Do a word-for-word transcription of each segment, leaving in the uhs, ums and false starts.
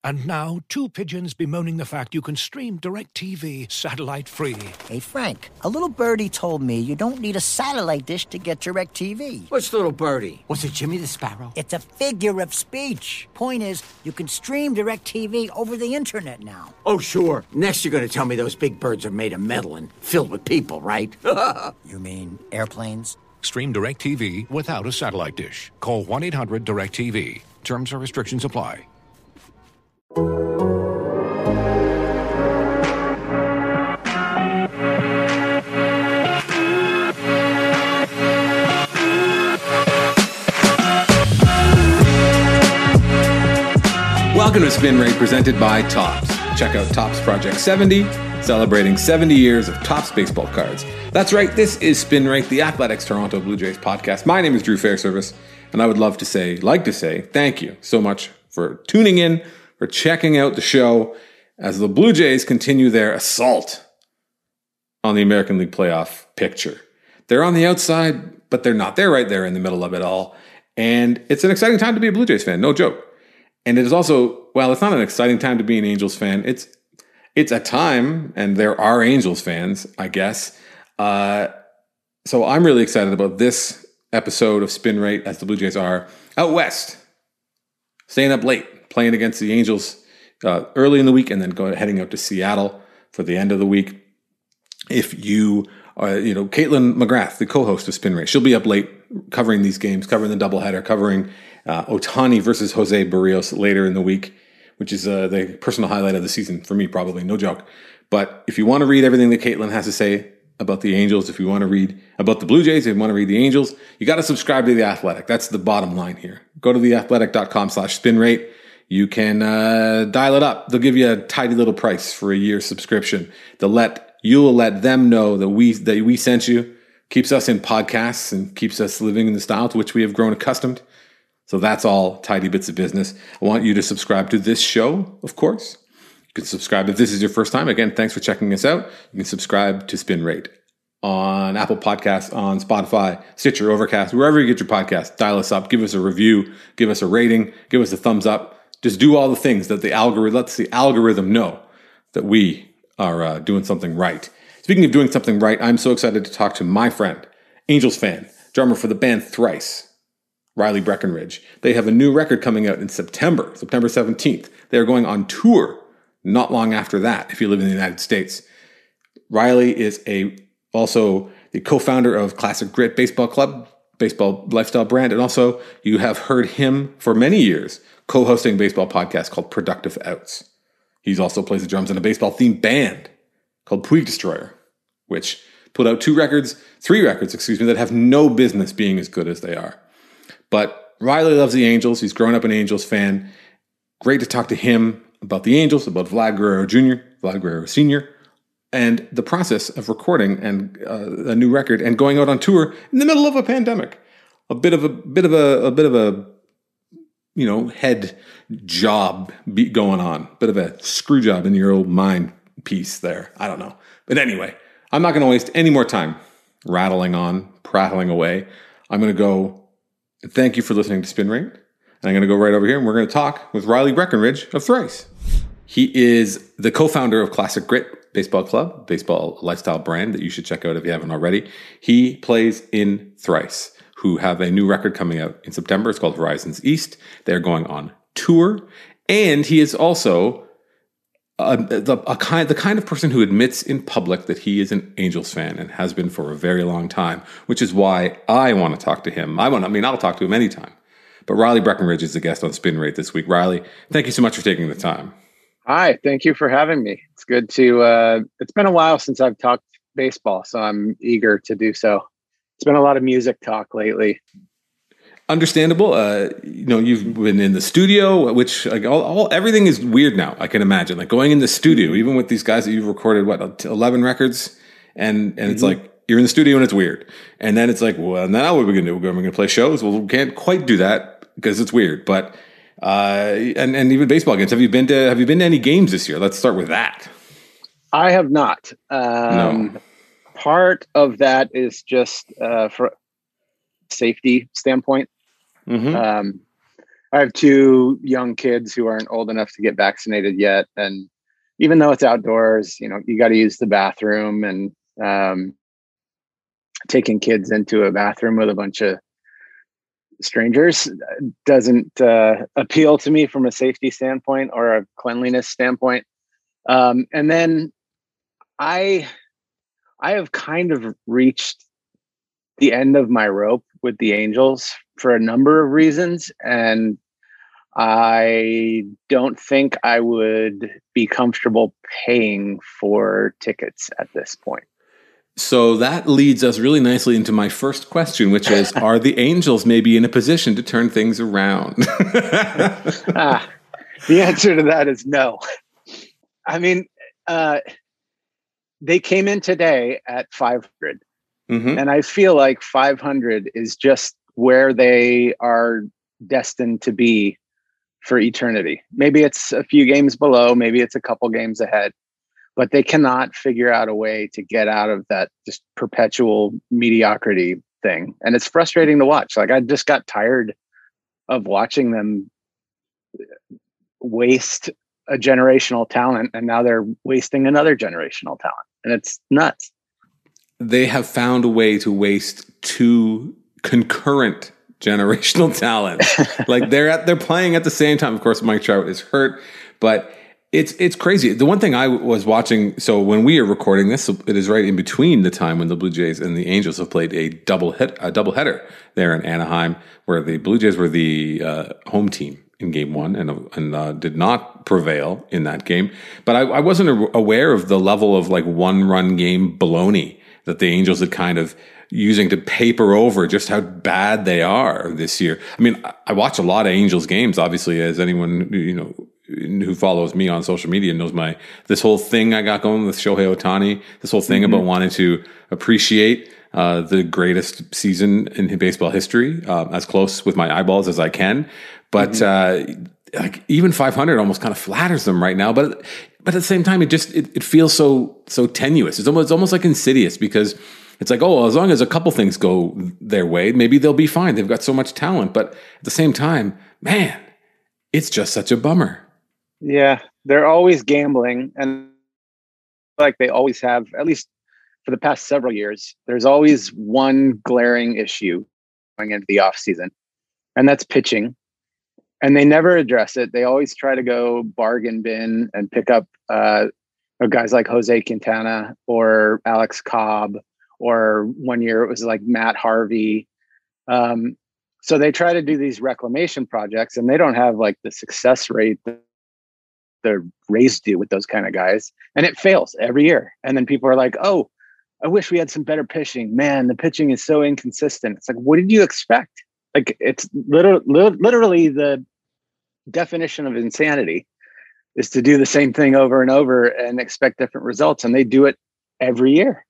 And now, two pigeons bemoaning the fact you can stream DirecTV satellite-free. Hey, Frank, a little birdie told me you don't need a satellite dish to get DirecTV. What's little birdie? Was it Jimmy the Sparrow? It's a figure of speech. Point is, you can stream DirecTV over the internet now. Oh, sure. Next you're going to tell me those big birds are made of metal and filled with people, right? You mean airplanes? Stream DirecTV without a satellite dish. Call one eight hundred direct T V. Terms and restrictions apply. Welcome to Spin Rate, presented by Topps. Check out Topps Project seventy, celebrating seventy years of Topps baseball cards. That's right, this is Spin Rate, the Athletics Toronto Blue Jays podcast. My name is Drew Fairservice, and I would love to say, like to say, thank you so much for tuning in, for checking out the show as the Blue Jays continue their assault on the American League playoff picture. They're on the outside, but they're not. They're right there in the middle of it all. And it's an exciting time to be a Blue Jays fan, no joke. And it is also, well, it's not an exciting time to be an Angels fan. It's it's a time, and there are Angels fans, I guess. Uh, so I'm really excited about this episode of Spin Rate as the Blue Jays are out west, staying up late, playing against the Angels uh, early in the week, and then going heading out to Seattle for the end of the week. If you, uh, you know, Caitlin McGrath, the co-host of Spin Rate, she'll be up late covering these games, covering the doubleheader, covering uh, Ohtani versus Jose Barrios later in the week, which is uh, the personal highlight of the season for me, probably, no joke. But if you want to read everything that Caitlin has to say about the Angels, if you want to read about the Blue Jays, if you want to read the Angels, you got to subscribe to The Athletic. That's the bottom line here. Go to theathletic.com slash spin rate. You can uh, dial it up. They'll give you a tidy little price for a year subscription. They'll let, you'll let them know that we, that we sent you. Keeps us in podcasts and keeps us living in the style to which we have grown accustomed. So that's all tidy bits of business. I want you to subscribe to this show, of course. You can subscribe if this is your first time. Again, thanks for checking us out. You can subscribe to Spin Rate on Apple Podcasts, on Spotify, Stitcher, Overcast, wherever you get your podcast. Dial us up, give us a review, give us a rating, give us a thumbs up. Just do all the things that the algorithm lets the algorithm know that we are uh, doing something right. Speaking of doing something right, I'm so excited to talk to my friend, Angels fan, drummer for the band Thrice, Riley Breckenridge. They have a new record coming out in September, September seventeenth. They are going on tour not long after that, if you live in the United States. Riley is a also the co-founder of Classic Grit Baseball Club, baseball lifestyle brand, and also you have heard him for many years co-hosting a baseball podcast called Productive Outs. He also plays the drums in a baseball-themed band called Puig Destroyer, which put out two records, three records, excuse me, that have no business being as good as they are. But Riley loves the Angels. He's grown up an Angels fan. Great to talk to him about the Angels, about Vlad Guerrero Junior, Vlad Guerrero Senior, and the process of recording and uh, a new record and going out on tour in the middle of a pandemic. A bit of a bit of a, a bit of a you know head job be going on, bit of a screw job in your old mind piece there. I don't know, but anyway, I'm not going to waste any more time rattling on, prattling away. I'm going to go. Thank you for listening to Spin Rate. And I'm going to go right over here and we're going to talk with Riley Breckenridge of Thrice. He is the co-founder of Classic Grit Baseball Club, baseball lifestyle brand that you should check out if you haven't already. He plays in Thrice, who have a new record coming out in September. It's called Horizons East. They're going on tour. And he is also a, the, a kind, the kind of person who admits in public that he is an Angels fan and has been for a very long time, which is why I want to talk to him. I want, I mean, I'll talk to him anytime. But Riley Breckenridge is the guest on Spin Rate this week. Riley, thank you so much for taking the time. Hi, thank you for having me. It's good to, uh, it's been a while since I've talked baseball, so I'm eager to do so. It's been a lot of music talk lately. Understandable. Uh, you know, you've been in the studio, which like all, all everything is weird now. I can imagine like going in the studio, even with these guys that you've recorded, what, eleven records. And, and mm-hmm. It's like, you're in the studio and it's weird. And then it's like, well, now what are we going to do? We're going to play shows. Well, we can't quite do that because it's weird. But, uh, and, and even baseball games. Have you been to, have you been to any games this year? Let's start with that. I have not. Um, no. Part of that is just, uh, for safety standpoint. Mm-hmm. Um, I have two young kids who aren't old enough to get vaccinated yet. And even though it's outdoors, you know, you got to use the bathroom, and um, taking kids into a bathroom with a bunch of strangers doesn't uh, appeal to me from a safety standpoint or a cleanliness standpoint. Um, and then I, I have kind of reached the end of my rope with the Angels for a number of reasons. And I don't think I would be comfortable paying for tickets at this point. So that leads us really nicely into my first question, which is, are the Angels maybe in a position to turn things around? ah, the answer to that is no. I mean, uh, they came in today at five hundred. Mm-hmm. And I feel like five hundred is just where they are destined to be for eternity. Maybe it's a few games below, maybe it's a couple games ahead. But they cannot figure out a way to get out of that just perpetual mediocrity thing. And it's frustrating to watch. Like, I just got tired of watching them waste a generational talent, and now they're wasting another generational talent. And it's nuts. They have found a way to waste two concurrent generational talents. Like, they're at, they're playing at the same time. Of course, Mike Trout is hurt, but It's it's crazy. The one thing I was watching, so when we are recording this, it is right in between the time when the Blue Jays and the Angels have played a double hit, a double header there in Anaheim, where the Blue Jays were the uh, home team in game one and and uh, did not prevail in that game. But I, I wasn't aware of the level of like one run game baloney that the Angels had kind of using to paper over just how bad they are this year. I mean, I watch a lot of Angels games, obviously, as anyone, you know, who follows me on social media knows my, this whole thing I got going with Shohei Ohtani, this whole thing mm-hmm. about wanting to appreciate uh, the greatest season in baseball history, uh, as close with my eyeballs as I can. But mm-hmm. uh, like even five hundred almost kind of flatters them right now. But but at the same time, it just it, it feels so so tenuous. It's almost it's almost like insidious, because it's like, oh, well, as long as a couple things go their way, maybe they'll be fine. They've got so much talent. But at the same time, man, it's just such a bummer. Yeah, they're always gambling, and like they always have, at least for the past several years, there's always one glaring issue going into the off season, and that's pitching. And they never address it. They always try to go bargain bin and pick up uh, guys like Jose Quintana or Alex Cobb, or one year it was like Matt Harvey. Um, so they try to do these reclamation projects, and they don't have like the success rate that the Rays do with those kind of guys, and it fails every year. And then people are like, oh, I wish we had some better pitching. Man, the pitching is so inconsistent. It's like, what did you expect? Like, it's literally, literally the definition of insanity is to do the same thing over and over and expect different results. And they do it every year.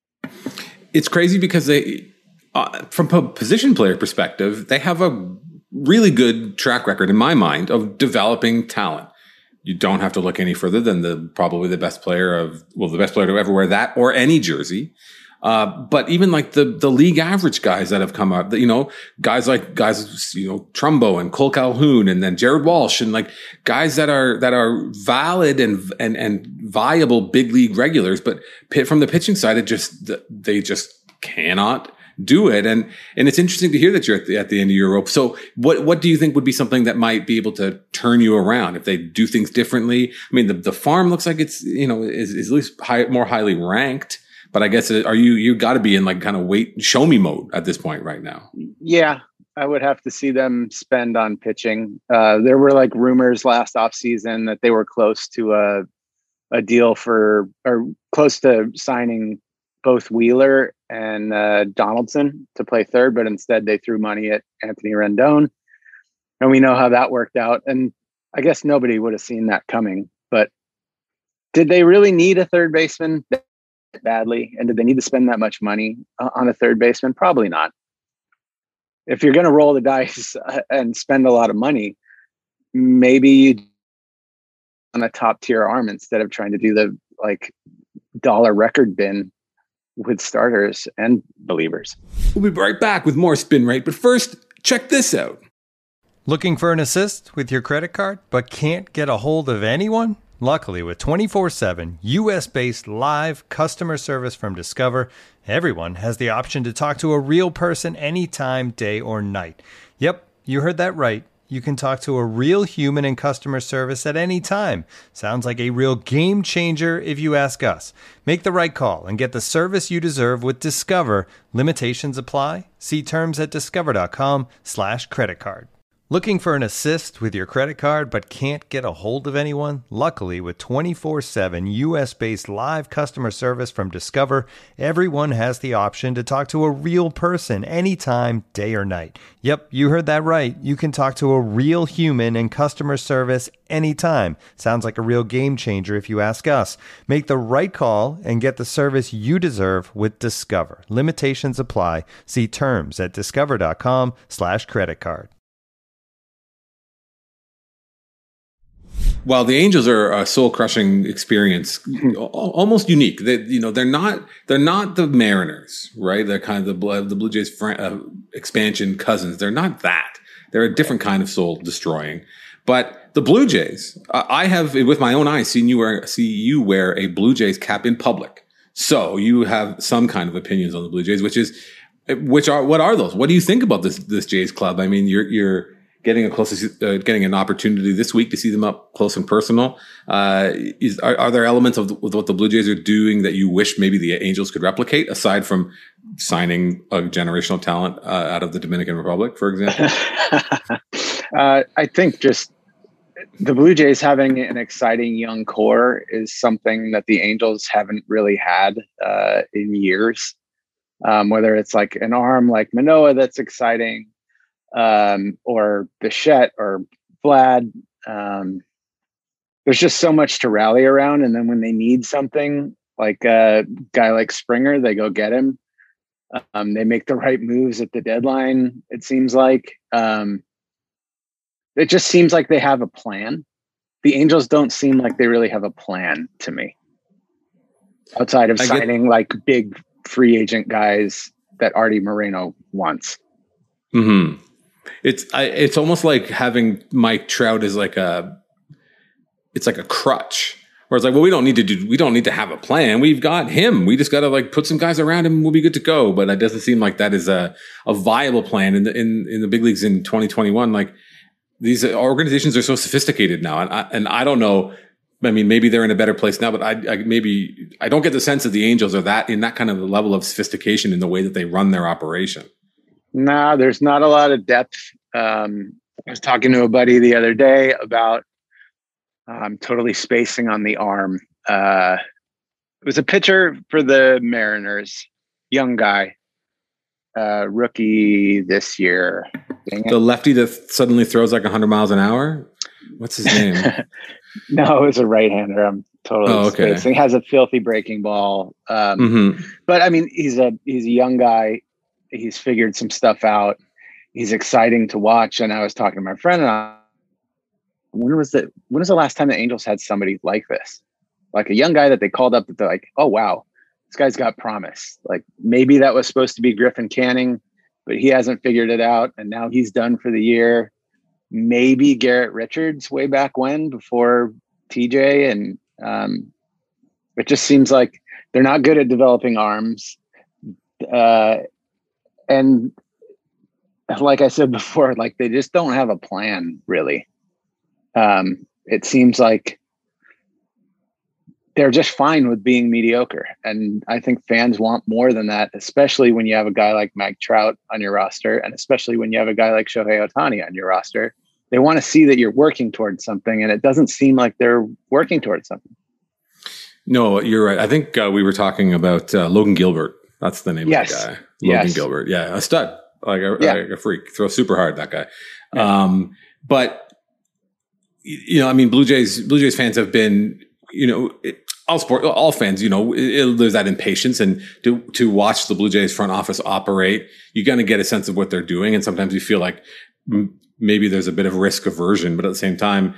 It's crazy because they, uh, from a position player perspective, they have a really good track record in my mind of developing talent. You don't have to look any further than the probably the best player of, well, the best player to ever wear that or any jersey. Uh, but even like the, the league average guys that have come up, you know, guys like guys, you know, Trumbo and Cole Calhoun, and then Jared Walsh, and like guys that are, that are valid and, and, and viable big league regulars. But from the pitching side, it just, they just cannot do it. And, and it's interesting to hear that you're at the, at the end of your rope. So what, what do you think would be something that might be able to turn you around if they do things differently? I mean, the, the farm looks like it's, you know, is, is at least high, more highly ranked, but I guess, are you, you gotta be in like kind of wait, show me mode at this point right now. Yeah. I would have to see them spend on pitching. Uh, there were like rumors last off season that they were close to a, a deal for, or close to signing both Wheeler and uh, Donaldson to play third, but instead they threw money at Anthony Rendon. And we know how that worked out. And I guess nobody would have seen that coming. But did they really need a third baseman badly? And did they need to spend that much money on a third baseman? Probably not. If you're going to roll the dice and spend a lot of money, maybe you on a top tier arm instead of trying to do the like dollar record bin with starters and believers. We'll be right back with more Spin Rate, but first, check this out. Looking for an assist with your credit card, but can't get a hold of anyone? Luckily, with twenty-four seven U S-based live customer service from Discover, everyone has the option to talk to a real person anytime, day or night. Yep, you heard that right. You can talk to a real human in customer service at any time. Sounds like a real game changer if you ask us. Make the right call and get the service you deserve with Discover. Limitations apply. See terms at discover.com slash credit card. Looking for an assist with your credit card but can't get a hold of anyone? Luckily, with twenty-four seven U S-based live customer service from Discover, everyone has the option to talk to a real person anytime, day or night. Yep, you heard that right. You can talk to a real human in customer service anytime. Sounds like a real game changer if you ask us. Make the right call and get the service you deserve with Discover. Limitations apply. See terms at discover.com slash credit card. While the Angels are a soul-crushing experience, almost unique. They, you know, they're not they're not the Mariners, right? They're kind of the the Blue Jays uh, expansion cousins. They're not that. They're a different kind of soul-destroying. But the Blue Jays, I have with my own eyes seen you wear see you wear a Blue Jays cap in public. So you have some kind of opinions on the Blue Jays, which is which are what are those? What do you think about this this Jays club? I mean, you're you're getting a close, uh, getting an opportunity this week to see them up close and personal. Uh, is, are, are there elements of, the, of what the Blue Jays are doing that you wish maybe the Angels could replicate, aside from signing a generational talent uh, out of the Dominican Republic, for example? uh, I think just the Blue Jays having an exciting young core is something that the Angels haven't really had uh, in years. Um, whether it's like an arm like Manoah that's exciting, um, or Bichette or Vlad. Um, there's just so much to rally around. And then when they need something like a guy like Springer, they go get him. Um, they make the right moves at the deadline. It seems like, um, it just seems like they have a plan. The Angels don't seem like they really have a plan to me, outside of I signing get- like big free agent guys that Artie Moreno wants. Mm-hmm. It's I, it's almost like having Mike Trout as like a, it's like a crutch. Where it's like, well, we don't need to do, we don't need to have a plan. We've got him. We just got to like put some guys around him and we'll be good to go. But it doesn't seem like that is a, a viable plan in the, in, in the big leagues in twenty twenty-one. Like these organizations are so sophisticated now. And I, and I don't know. I mean, maybe they're in a better place now, but I, I maybe I don't get the sense that the Angels are that in that kind of level of sophistication in the way that they run their operation. No, there's not a lot of depth. Um, I was talking to a buddy the other day about I'm um, totally spacing on the arm. Uh, it was a pitcher for the Mariners, young guy, uh, rookie this year. The lefty that suddenly throws like one hundred miles an hour? What's his name? No, it was a right-hander. I'm totally oh, okay. spacing. He has a filthy breaking ball. Um, mm-hmm. But, I mean, he's a he's a young guy. He's figured some stuff out. He's exciting to watch. And I was talking to my friend, and I, when was the when was the last time the Angels had somebody like this? Like a young guy that they called up that they're like, oh wow, this guy's got promise. Like maybe that was supposed to be Griffin Canning, but he hasn't figured it out, and now he's done for the year. Maybe Garrett Richards way back when, before T J, and um, it just seems like they're not good at developing arms. Uh, and like I said before, like they just don't have a plan, really. Um, it seems like they're just fine with being mediocre. And I think fans want more than that, especially when you have a guy like Mike Trout on your roster, and especially when you have a guy like Shohei Ohtani on your roster. They want to see that you're working towards something, and it doesn't seem like they're working towards something. No, you're right. I think uh, we were talking about uh, Logan Gilbert. That's the name yes. of the guy. Logan yes. Gilbert. Yeah, a stud. Like a, yeah. a freak. Throws super hard, that guy. Yeah. Um, but, you know, I mean, Blue Jays, Blue Jays fans have been, you know, it, all sport, all fans, you know, it, it, there's that impatience, and to, to watch the Blue Jays front office operate, you kind of get a sense of what they're doing. And sometimes you feel like m- maybe there's a bit of risk aversion, but at the same time,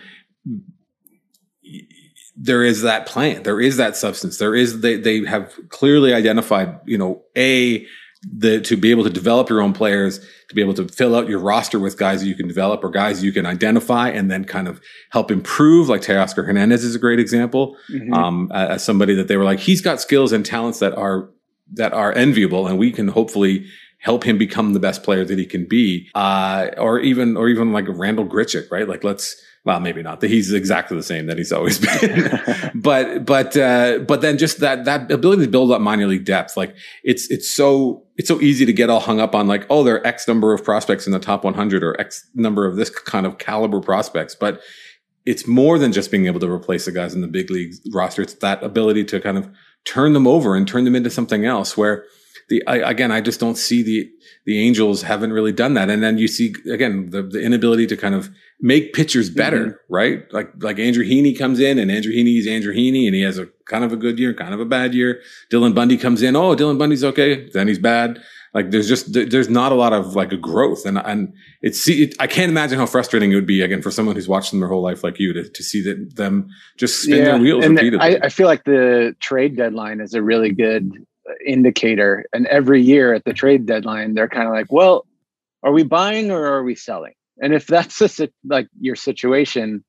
there is that plan. There is that substance. There is, they, they have clearly identified, you know, a, the, to be able to develop your own players, to be able to fill out your roster with guys that you can develop or guys you can identify and then kind of help improve. Like Teoscar Hernandez is a great example. Mm-hmm. Um, as somebody that they were like, he's got skills and talents that are, that are enviable, and we can hopefully help him become the best player that he can be. Uh, or even, or even like Randall Grichuk, right? Like let's, well, maybe not. He's exactly the same that he's always been. but, but, uh, but then just that, that ability to build up minor league depth. Like it's, it's so, it's so easy to get all hung up on like, oh, there are X number of prospects in the top one hundred or X number of this kind of caliber prospects. But it's more than just being able to replace the guys in the big league roster. It's that ability to kind of turn them over and turn them into something else where the, I, again, I just don't see the, the Angels haven't really done that. And then you see, again, the, the inability to kind of make pitchers better, mm-hmm. right? Like, like Andrew Heaney comes in and Andrew Heaney is Andrew Heaney and he has a kind of a good year, kind of a bad year. Dylan Bundy comes in. Oh, Dylan Bundy's okay. Then he's bad. Like there's just, there's not a lot of like a growth. And, and it's, it, I can't imagine how frustrating it would be again for someone who's watched them their whole life like you to, to see that them just spin yeah, their wheels and repeatedly. I, I feel like the trade deadline is a really good indicator. And every year at the trade deadline, they're kind of like, well, are we buying or are we selling? And if that's a, like your situation,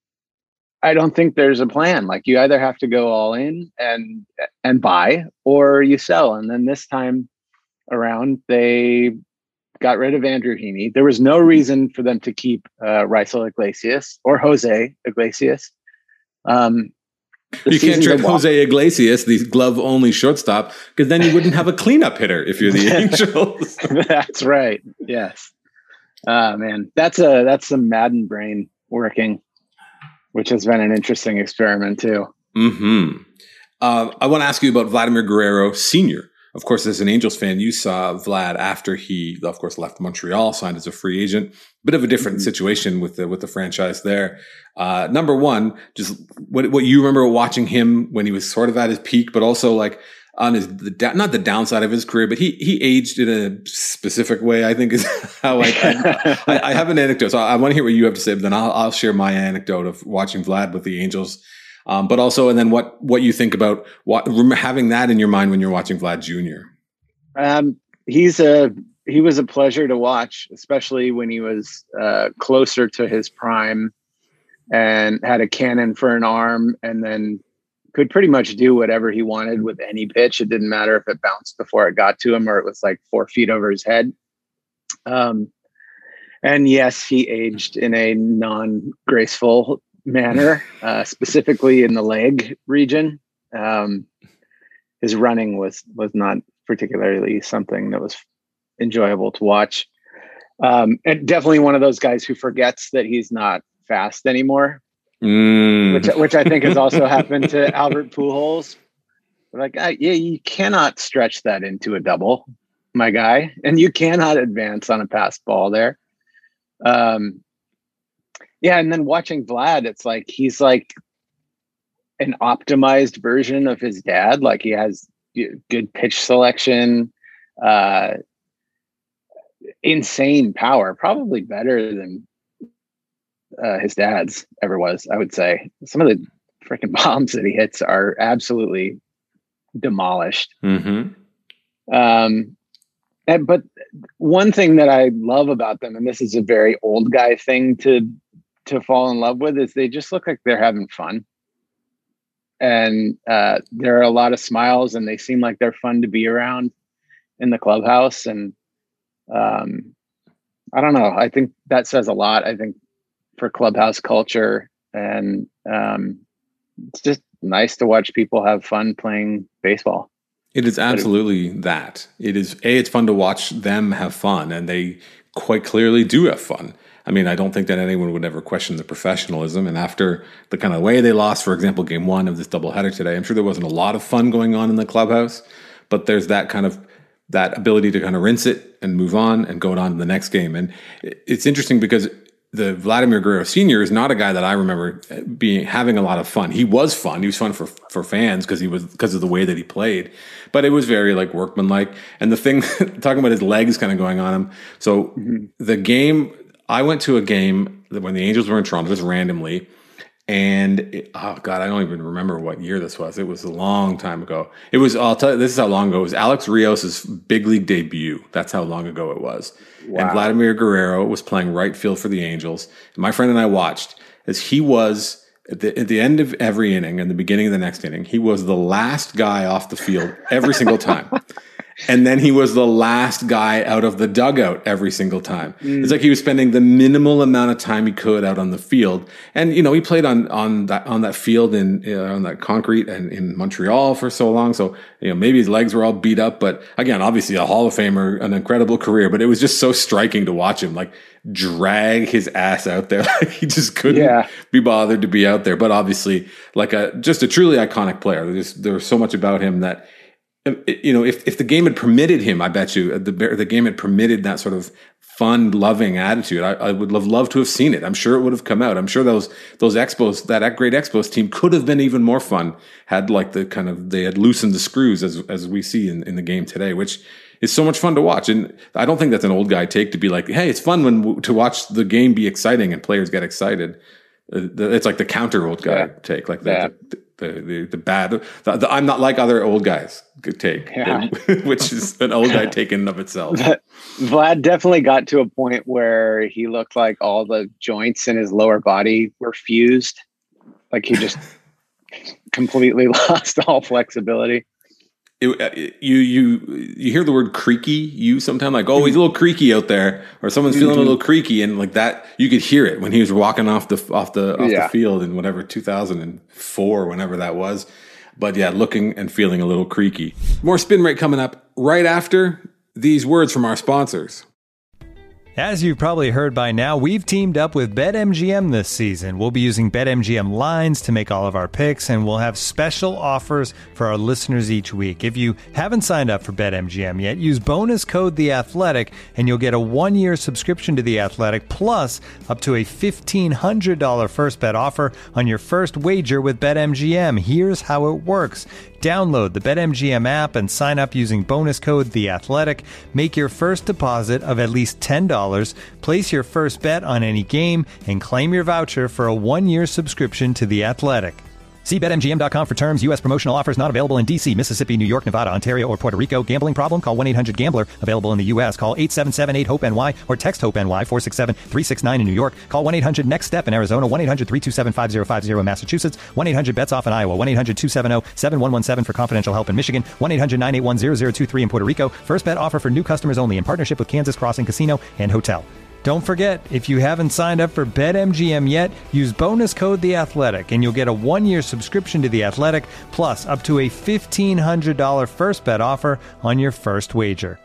I don't think there's a plan. Like you either have to go all in and and buy or you sell. And then this time around, they got rid of Andrew Heaney. There was no reason for them to keep uh, Raisel Iglesias or Jose Iglesias. Um, you can't trade Jose Iglesias, the glove-only shortstop, because then you wouldn't have a cleanup hitter if you're the Angels. That's right. Yes. Ah, man, that's a that's some Madden brain working, which has been an interesting experiment too. Mm-hmm. Uh, I want to ask you about Vladimir Guerrero Senior Of course, as an Angels fan, you saw Vlad after he, of course, left Montreal, signed as a free agent. Bit of a different mm-hmm. situation with the with the franchise there. Uh, number one, just what what you remember watching him when he was sort of at his peak, but also like on his the not the downside of his career, but he he aged in a specific way. I think is how I I, I, I have an anecdote, so I, I want to hear what you have to say. But then I'll I'll share my anecdote of watching Vlad with the Angels. Um, but also, and then what, what you think about what, having that in your mind when you're watching Vlad Junior Um, he's a, he was a pleasure to watch, especially when he was uh, closer to his prime and had a cannon for an arm and then could pretty much do whatever he wanted with any pitch. It didn't matter if it bounced before it got to him or it was like four feet over his head. Um, and yes, he aged in a non-graceful manner, uh, specifically in the leg region. Um, his running was was not particularly something that was enjoyable to watch. Um, and definitely one of those guys who forgets that he's not fast anymore, mm. which which I think has also happened to Albert Pujols. Like, uh, yeah, you cannot stretch that into a double, my guy, and you cannot advance on a pass ball there. Um, Yeah, and then watching Vlad, it's like he's like an optimized version of his dad. Like he has good pitch selection, uh, insane power, probably better than uh, his dad's ever was, I would say. Some of the freaking bombs that he hits are absolutely demolished. Mm-hmm. Um, and, but one thing that I love about them, and this is a very old guy thing to to fall in love with, is they just look like they're having fun. And uh, there are a lot of smiles and they seem like they're fun to be around in the clubhouse. And um, I don't know, I think that says a lot, I think, for clubhouse culture. And um, it's just nice to watch people have fun playing baseball. It is absolutely that. It is, A, it's fun to watch them have fun, and they quite clearly do have fun. I mean, I don't think that anyone would ever question the professionalism. And after the kind of way they lost, for example, game one of this doubleheader today, I'm sure there wasn't a lot of fun going on in the clubhouse, but there's that kind of, that ability to kind of rinse it and move on and go on to the next game. And it's interesting because the Vladimir Guerrero Senior is not a guy that I remember being, having a lot of fun. He was fun. He was fun for, for fans because he was, because of the way that he played, but it was very like workmanlike. And the thing, talking about his legs kind of going on him. So mm-hmm. the game, I went to a game when the Angels were in Toronto, just randomly, And it, oh god, I don't even remember what year this was. It was a long time ago. It was. I'll tell you, this is how long ago it was. Alex Rios's big league debut. That's how long ago it was. Wow. And Vladimir Guerrero was playing right field for the Angels. And my friend and I watched as he was at the, at the end of every inning and the beginning of the next inning. He was the last guy off the field every single time. And then he was the last guy out of the dugout every single time. Mm. It's like he was spending the minimal amount of time he could out on the field. And, you know, he played on, on that, on that field in, uh, on that concrete and in Montreal for so long. So, you know, maybe his legs were all beat up, but again, obviously a Hall of Famer, an incredible career, but it was just so striking to watch him like drag his ass out there. Like he just couldn't yeah. be bothered to be out there. But obviously like a, just a truly iconic player. There's, there was so much about him that, you know, if, if the game had permitted him, I bet you the the game had permitted that sort of fun, loving attitude. I, I would have loved to have seen it. I'm sure it would have come out. I'm sure those those Expos, that great Expos team could have been even more fun had like the kind of they had loosened the screws as as we see in, in the game today, which is so much fun to watch. And I don't think that's an old guy take to be like, hey, it's fun when to watch the game be exciting and players get excited. It's like the counter old guy yeah. take, like the, yeah. the, the, the, the bad, the, the, I'm not like other old guys could take, yeah. which is an old guy take in and of itself. Vlad definitely got to a point where he looked like all the joints in his lower body were fused. Like he just completely lost all flexibility. It, you you you hear the word creaky used sometimes, like, oh, he's a little creaky out there, or someone's feeling a little creaky, and like that you could hear it when he was walking off the off the off yeah. the field in whatever two thousand four, whenever that was. But yeah, looking and feeling a little creaky. More Spin Rate coming up right after these words from our sponsors. As you've probably heard by now, we've teamed up with BetMGM this season. We'll be using BetMGM lines to make all of our picks, and we'll have special offers for our listeners each week. If you haven't signed up for BetMGM yet, use bonus code The Athletic, and you'll get a one-year subscription to The Athletic, plus up to a fifteen hundred dollars first bet offer on your first wager with BetMGM. Here's how it works. Download the BetMGM app and sign up using bonus code The Athletic. Make your first deposit of at least ten dollars. Place your first bet on any game and claim your voucher for a one-year subscription to The Athletic. See Bet M G M dot com for terms. U S promotional offers not available in D C, Mississippi, New York, Nevada, Ontario, or Puerto Rico. Gambling problem? Call one eight hundred gambler. Available in the U S. Call eight seven seven eight hope N Y or text HOPE-NY four six seven three six nine in New York. Call one eight hundred next step in Arizona. one eight hundred three two seven five zero five zero in Massachusetts. one eight hundred bets off in Iowa. one eight hundred two seven zero seven one one seven for confidential help in Michigan. one eight hundred nine eight one zero zero two three in Puerto Rico. First bet offer for new customers only in partnership with Kansas Crossing Casino and Hotel. Don't forget, if you haven't signed up for BetMGM yet, use bonus code The Athletic, and you'll get a one-year subscription to The Athletic, plus up to a fifteen hundred dollars first bet offer on your first wager.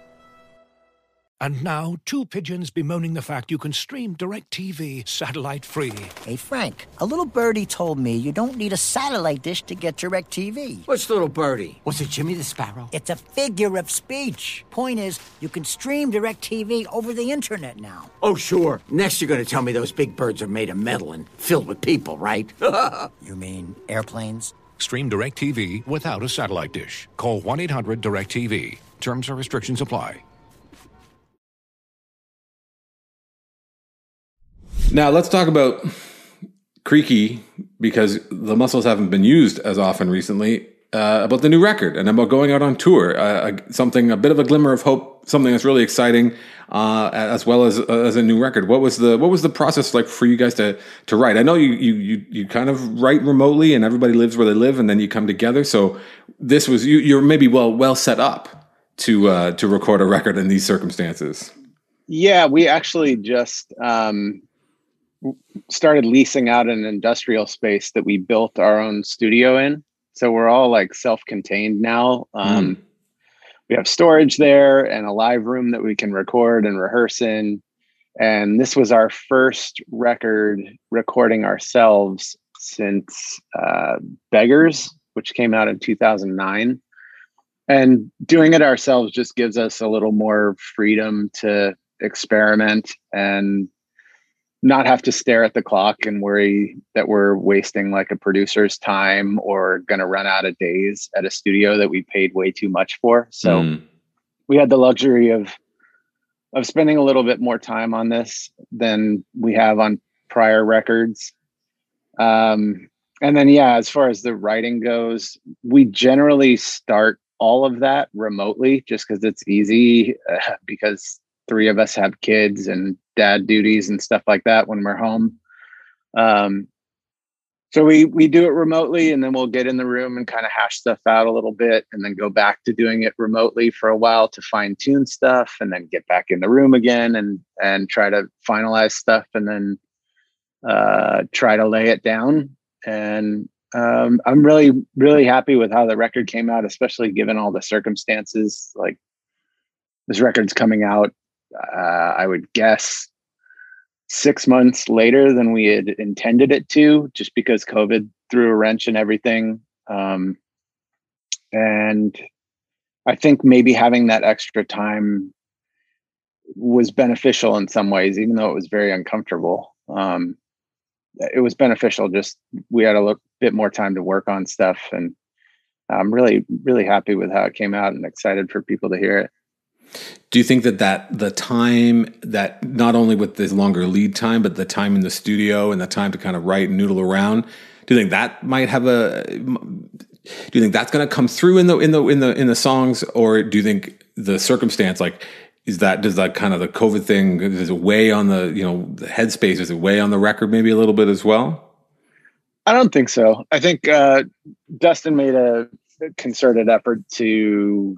And now, two pigeons bemoaning the fact you can stream DirecTV satellite-free. Hey, Frank, a little birdie told me you don't need a satellite dish to get DirecTV. Which little birdie? Was it Jimmy the Sparrow? It's a figure of speech. Point is, you can stream DirecTV over the internet now. Oh, sure. Next you're going to tell me those big birds are made of metal and filled with people, right? You mean airplanes? Stream DirecTV without a satellite dish. Call one eight hundred direct T V. Terms and restrictions apply. Now let's talk about creaky, because the muscles haven't been used as often recently, uh, about the new record and about going out on tour. Uh, something, a bit of a glimmer of hope, something that's really exciting, uh, as well as uh, as a new record. What was the what was the process like for you guys to to write? I know you you you, you kind of write remotely, and everybody lives where they live, and then you come together. So this was you you're maybe well well set up to uh, to record a record in these circumstances. Yeah, we actually just. Um, started leasing out an industrial space that we built our own studio in. So we're all like self-contained now. Um, mm. We have storage there and a live room that we can record and rehearse in. And this was our first record recording ourselves since uh, Beggars, which came out in two thousand nine. And doing it ourselves just gives us a little more freedom to experiment and not have to stare at the clock and worry that we're wasting like a producer's time or going to run out of days at a studio that we paid way too much for. So mm. we had the luxury of, of spending a little bit more time on this than we have on prior records. Um, and then, yeah, as far as the writing goes, we generally start all of that remotely just because it's easy uh, because three of us have kids and dad duties and stuff like that when we're home. Um, so we, we do it remotely, and then we'll get in the room and kind of hash stuff out a little bit, and then go back to doing it remotely for a while to fine tune stuff, and then get back in the room again and, and try to finalize stuff, and then uh, try to lay it down. And um, I'm really, really happy with how the record came out, especially given all the circumstances. Like, this record's coming out, uh, I would guess, six months later than we had intended it to, just because COVID threw a wrench in everything. Um, and I think maybe having that extra time was beneficial in some ways, even though it was very uncomfortable. Um, it was beneficial. Just, we had a little bit more time to work on stuff, and I'm really, really happy with how it came out and excited for people to hear it. Do you think that, that the time that not only with this longer lead time, but the time in the studio and the time to kind of write and noodle around, do you think that might have a, do you think that's going to come through in the, in the, in the, in the songs? Or do you think the circumstance, like, is that, does that kind of the COVID thing, does it weigh on the, you know, the headspace, does it weigh on the record maybe a little bit as well? I don't think so. I think uh, Dustin made a concerted effort to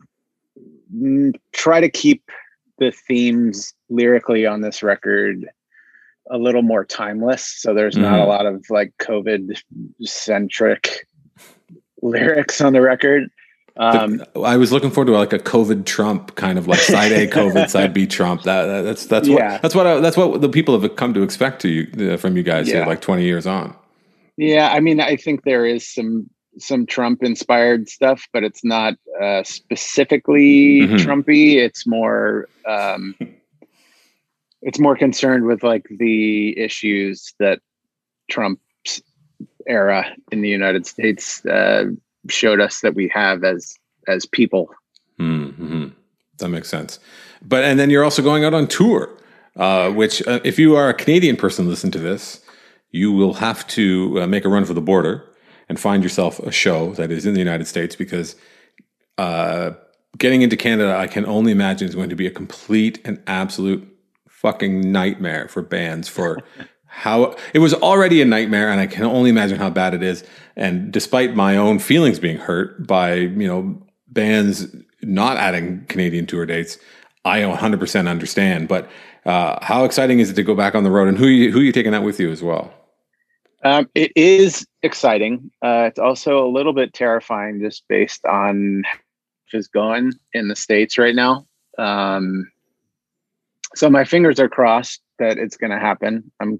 try to keep the themes lyrically on this record a little more timeless. So there's mm-hmm. not a lot of like COVID centric lyrics on the record. Um, the, I was looking forward to like a COVID Trump kind of like side A COVID, side B Trump. That, that that's that's yeah. what that's what I, that's what the people have come to expect to you uh, from you guys yeah. here, like twenty years on. Yeah, I mean, I think there is some some Trump inspired stuff, but it's not uh, specifically mm-hmm. Trumpy. It's more um, it's more concerned with like the issues that Trump's era in the United States uh, showed us that we have as as people. Mm-hmm. That makes sense. But and then you're also going out on tour, uh, which uh, if you are a Canadian person listening to this, you will have to uh, make a run for the border and find yourself a show that is in the United States, because uh, getting into Canada, I can only imagine, is going to be a complete and absolute fucking nightmare for bands. For how it was already a nightmare, and I can only imagine how bad it is. And despite my own feelings being hurt by, you know, bands not adding Canadian tour dates, I one hundred percent understand. But uh, how exciting is it to go back on the road, and who you, who are you taking that with you as well? Um, it is exciting. Uh, it's also a little bit terrifying, just based on what's going in the States right now. Um, so my fingers are crossed that it's going to happen. I'm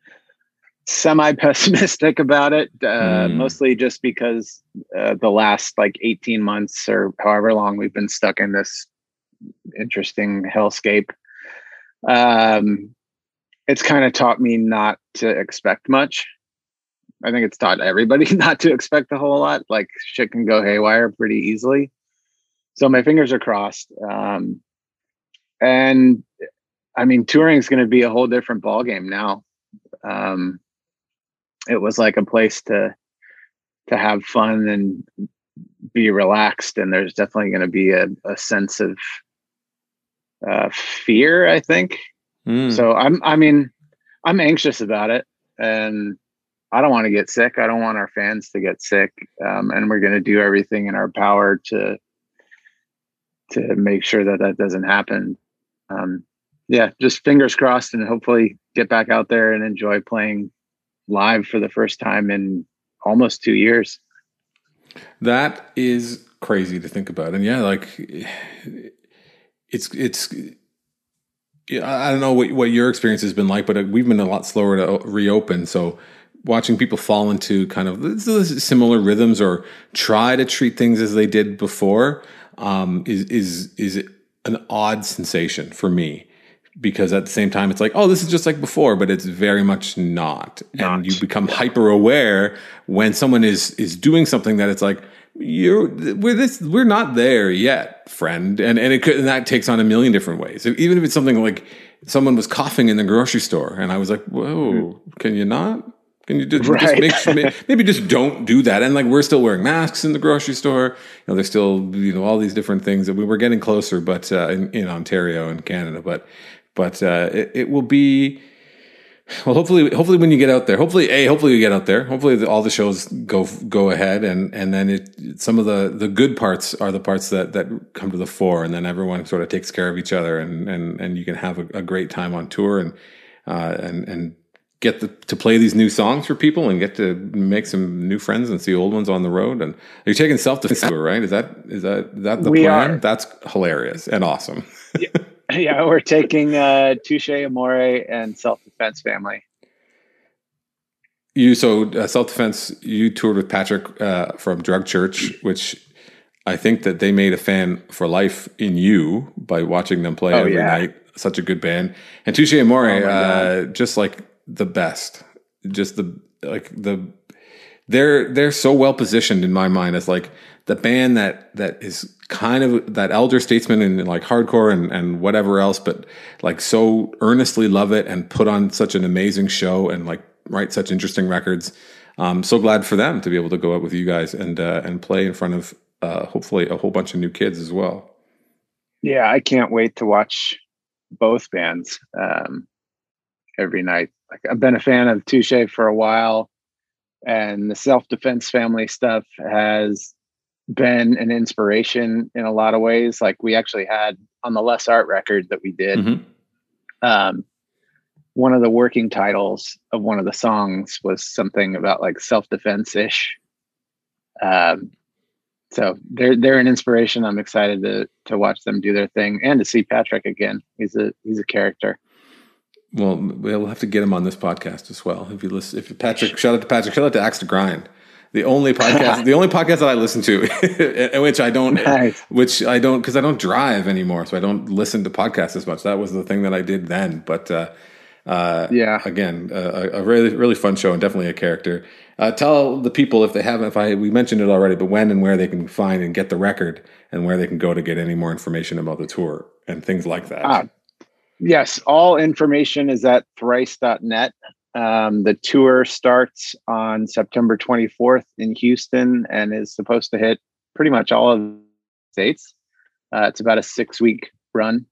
semi-pessimistic about it, uh, mm. mostly just because uh, the last like eighteen months or however long we've been stuck in this interesting hellscape. Um, it's kind of taught me not to expect much. I think it's taught everybody not to expect a whole lot. Like, shit can go haywire pretty easily. So my fingers are crossed. Um, and I mean, touring is going to be a whole different ballgame now. Um, it was like a place to, to have fun and be relaxed. And there's definitely going to be a, a sense of uh, fear, I think. Mm. So I'm, I mean, I'm anxious about it, and I don't want to get sick. I don't want our fans to get sick. Um, and we're going to do everything in our power to, to make sure that that doesn't happen. Um, yeah, just fingers crossed, and hopefully get back out there and enjoy playing live for the first time in almost two years. That is crazy to think about. And yeah, like it's, it's, I don't know what, what your experience has been like, but we've been a lot slower to reopen. So watching people fall into kind of similar rhythms or try to treat things as they did before um, is is is an odd sensation for me, because at the same time it's like, oh, this is just like before, but it's very much not. not. And you become yeah. hyper aware when someone is is doing something that it's like, you're we're this we're not there yet, friend, and and it could, and that takes on a million different ways. Even if it's something like someone was coughing in the grocery store, and I was like, whoa, mm-hmm. can you not? Can you just, Right. just make maybe just don't do that? And like we're still wearing masks in the grocery store. You know, there's still you know all these different things that we were getting closer, but uh, in, in Ontario and Canada. But but uh, it, it will be well. Hopefully, hopefully when you get out there, hopefully a hopefully you get out there. Hopefully the, all the shows go go ahead, and and then it some of the the good parts are the parts that that come to the fore, and then everyone sort of takes care of each other, and and and you can have a, a great time on tour, and uh, and and. get the, to play these new songs for people and get to make some new friends and see old ones on the road. And you're taking self-defense tour, right? Is that, is that, is that the We plan? are. That's hilarious and awesome. yeah, yeah, we're taking uh, Touche Amore and Self-Defense Family. You, so uh, self-defense, you toured with Patrick uh, from Drug Church, which I think that they made a fan for life in you by watching them play Oh, every yeah. night. Such a good band. And Touche Amore, Oh, my uh, just like the best, just the, like the, they're, they're so well positioned in my mind as like the band that, that is kind of that elder statesman in like hardcore and, and whatever else, but like so earnestly love it and put on such an amazing show and like write such interesting records. I'm so glad for them to be able to go out with you guys and, uh, and play in front of, uh, hopefully a whole bunch of new kids as well. Yeah, I can't wait to watch both bands um, every night. Like I've been a fan of Touche for a while, and the Self-Defense Family stuff has been an inspiration in a lot of ways. Like we actually had on the Less Art record that we did, Mm-hmm. um, one of the working titles of one of the songs was something about like self-defense ish. Um, so they're they're an inspiration. I'm excited to to watch them do their thing and to see Patrick again. He's a he's a character. Well, we'll have to get him on this podcast as well. If you listen, if Patrick, shout out to Patrick, shout out to Axe to Grind, the only podcast, the only podcast that I listen to, which I don't, Nice. which I don't, because I don't drive anymore, so I don't listen to podcasts as much. That was the thing that I did then, but uh, uh, Yeah. again, uh, a, a really really fun show and definitely a character. Uh, tell the people if they haven't, if I we mentioned it already, but when and where they can find and get the record, and where they can go to get any more information about the tour and things like that. Ah, yes, all information is at thrice dot net. Um, the tour starts on September twenty-fourth in Houston and is supposed to hit pretty much all of the states. Uh, it's about a six-week run,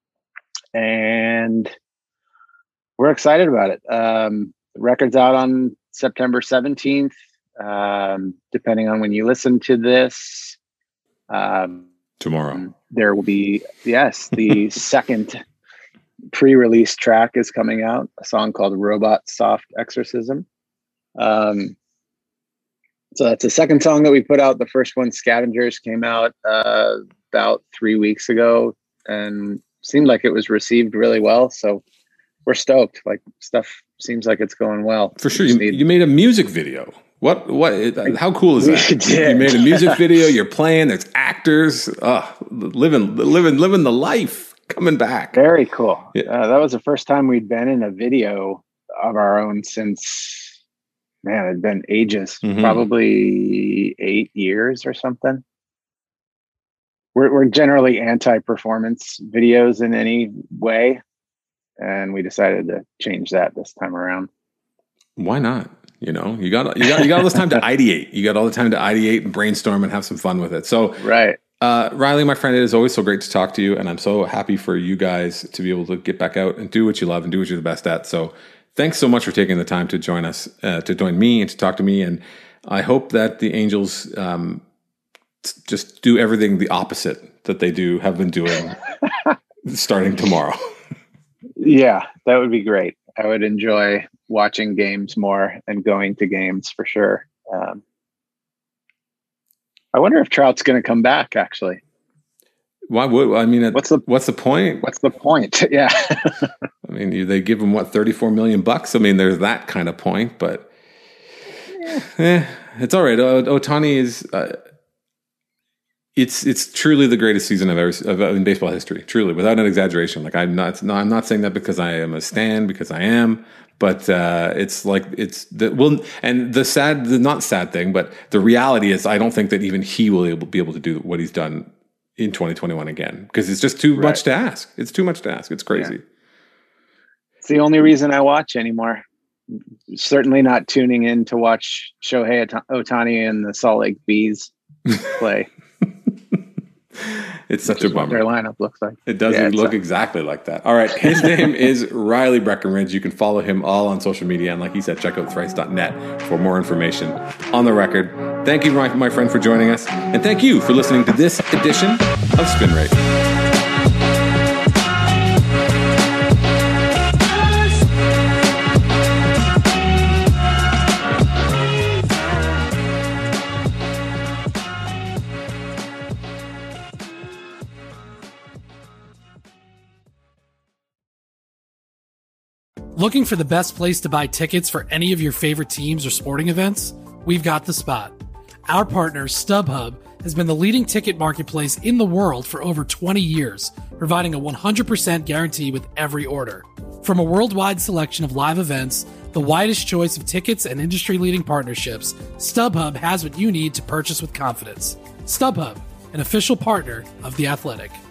and we're excited about it. Um, the record's out on September seventeenth. Um, depending on when you listen to this, um, Tomorrow. there will be, yes, the second pre-release track is coming out, a song called Robot Soft Exorcism. Um, so that's the second song that we put out. The first one, Scavengers, came out uh, about three weeks ago and seemed like it was received really well. So we're stoked. Like stuff seems like it's going well. For sure. We You, just need- you made a music video. What, what, how cool is We that? did. You made a music video, you're playing, there's actors, oh, living, living, living the life, coming back. Very cool. Yeah. Uh, that was the first time we'd been in a video of our own since, man, it'd been ages, Mhm. probably eight years or something. We're, we're generally anti-performance videos in any way, and we decided to change that this time around. Why not? You know, you got, you got, you got all this time to ideate. You got all the time to ideate and brainstorm and have some fun with it. So, Right. Uh, Riley, my friend, it is always so great to talk to you, and I'm so happy for you guys to be able to get back out and do what you love and do what you're the best at. So thanks so much for taking the time to join us, uh, to join me and to talk to me. And I hope that the Angels um, t- just do everything the opposite that they do have been doing starting tomorrow. Yeah, that would be great. I would enjoy watching games more and going to games for sure. Um, I wonder if Trout's going to come back, actually. Why would I mean? What's the- what's the point? What's the point? Yeah. I mean, you, they give him what thirty-four million bucks. I mean, there's that kind of point, but eh, it's all right. O- Ohtani is. Uh, it's it's truly the greatest season of ever of, in baseball history. Truly, without an exaggeration. Like I'm not. No, I'm not saying that because I am a stan. Because I am. But uh, it's like it's the well, and the sad, the not sad thing, but the reality is, I don't think that even he will able, be able to do what he's done in twenty twenty-one again, because it's just too Right. much to ask. It's too much to ask. It's crazy. It's the only reason I watch anymore. certainly not tuning in to watch Shohei Ohtani and the Salt Lake Bees play. It's such a bummer. Their lineup looks like it doesn't yeah, look a- exactly like that. All right, his name is Riley Breckenridge. You can follow him all on social media, and like he said, check out thrice dot net for more information on the record. Thank you, my, my friend, for joining us, and thank you for listening to this edition of Spin Rate. Looking for the best place to buy tickets for any of your favorite teams or sporting events? We've got the spot. Our partner, StubHub, has been the leading ticket marketplace in the world for over twenty years, providing a one hundred percent guarantee with every order. From a worldwide selection of live events, the widest choice of tickets, and industry-leading partnerships, StubHub has what you need to purchase with confidence. StubHub, an official partner of The Athletic.